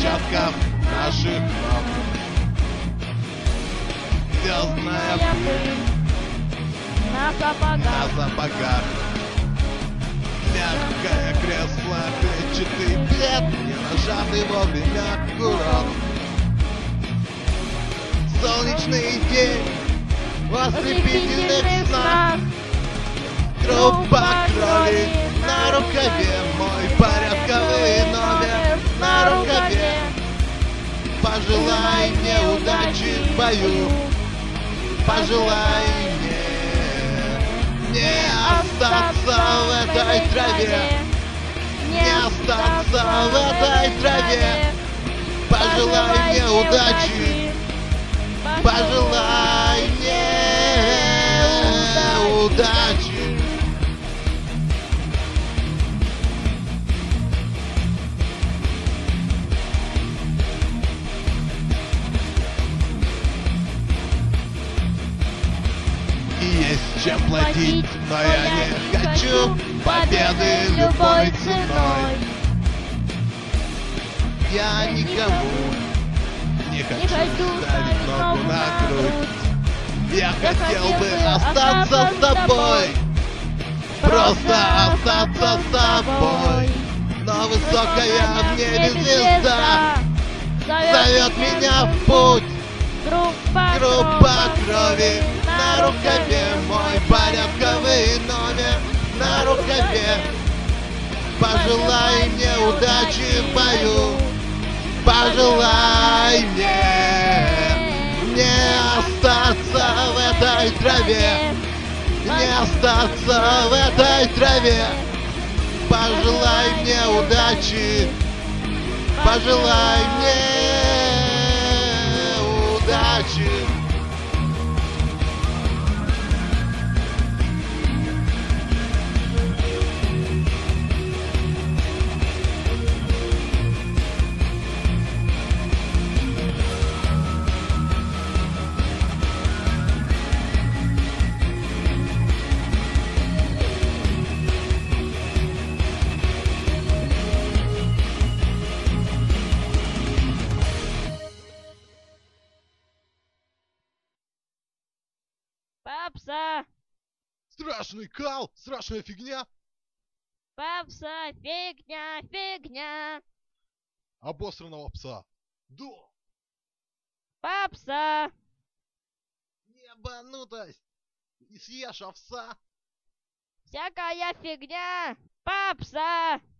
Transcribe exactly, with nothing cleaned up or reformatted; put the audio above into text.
отпечатков наших ног. Звездная пыль на сапогах, на сапогах. Мягкое кресло, клетчатый плед, не нажатый вовремя курок. Солнечный день в ослепительных снах. Группа крови на рукаве, мой порядковый номер на рукаве. Пожелай мне удачи в бою, пожелай мне не остаться в этой траве, не остаться в этой траве. Пожелай мне удачи, пожелай мне удачи. Есть чем платить, но я не хочу победы любой ценой. Я никому не хочу ставить ногу на грудь. Я хотел бы остаться с тобой, просто остаться с тобой. Но высокая в небе звезда зовет меня в путь. Группа крови на рукаве, мой порядковый номер на рукаве. Пожелай мне удачи в бою, пожелай мне не остаться в этой траве, не остаться в этой траве. Пожелай мне удачи, пожелай мне удачи. Папса, Страшный кал, страшная фигня. папса, фигня, фигня. Обосранного пса. Да. Папса, Ебанутость. И съешь овса. всякая фигня. Папса.